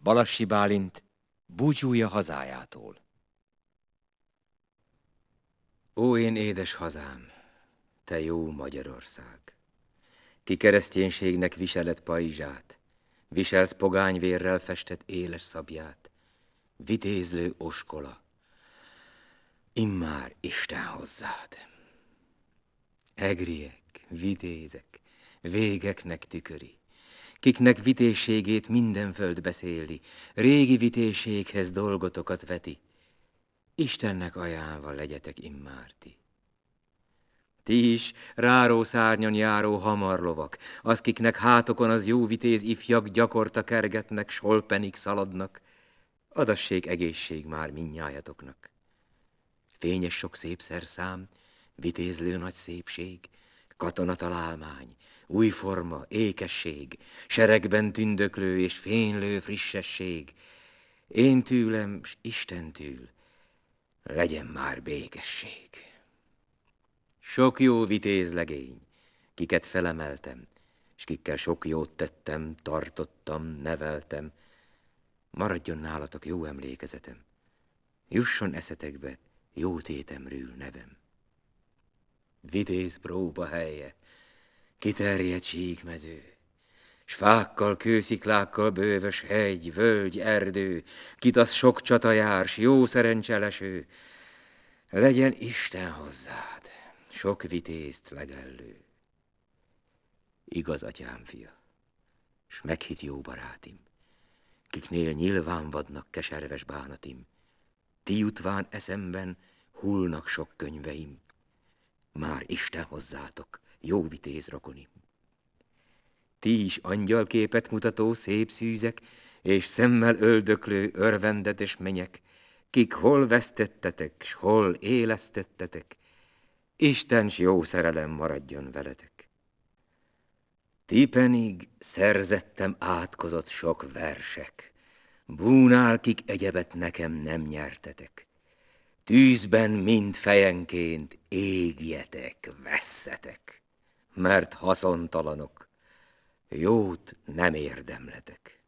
Balassi Bálint búcsúja hazájától. Ó, én édes hazám, te jó Magyarország! Ki kereszténységnek viseled pajzsát, viselsz pogányvérrel festett éles szabját, vitézlő oskola, immár Isten hozzád. Egriek, vitézek, végeknek tüköri, kiknek vitézségét minden föld beszéli, régi vitézséghez dolgotokat veti, Istennek ajánlva legyetek immár ti. Ti is, ráró szárnyon járó hamarlovak, az, kiknek hátokon az jó vitéz ifjak gyakorta kergetnek, s holpenig szaladnak, adassék egészség már mindnyájatoknak. Fényes sok szép szerszám, vitézlő nagy szépség, katonatalálmány, új forma, ékesség, seregben tündöklő és fénylő frissesség. Én tűlem, s Isten tűl, legyen már békesség. Sok jó vitézlegény, kiket felemeltem, s kikkel sok jót tettem, tartottam, neveltem, maradjon nálatok jó emlékezetem, jusson eszetekbe jó tétemrül nevem. Vitéz próba helye, kiterjedt síkmező, s fákkal, kősziklákkal bővös hegy, völgy, erdő, kit az sok csata jár, s jó szerencseleső, legyen Isten hozzád, sok vitézt legellő. Igaz, atyám fia, s meghitt jó barátim, kiknél nyilván vadnak keserves bánatim, ti jutván eszemben hullnak sok könyveim, már Isten hozzátok, jó vitéz rokonim. Ti is angyalképet mutató szép szűzek, és szemmel öldöklő örvendetes menyek, kik hol vesztettetek, s hol élesztettetek, Isten s jó szerelem maradjon veletek. Ti pedig szerzettem átkozott sok versek, búnál, kik egyebet nekem nem nyertetek. Tűzben mind fejenként égjetek, vesszetek, mert haszontalanok, jót nem érdemletek.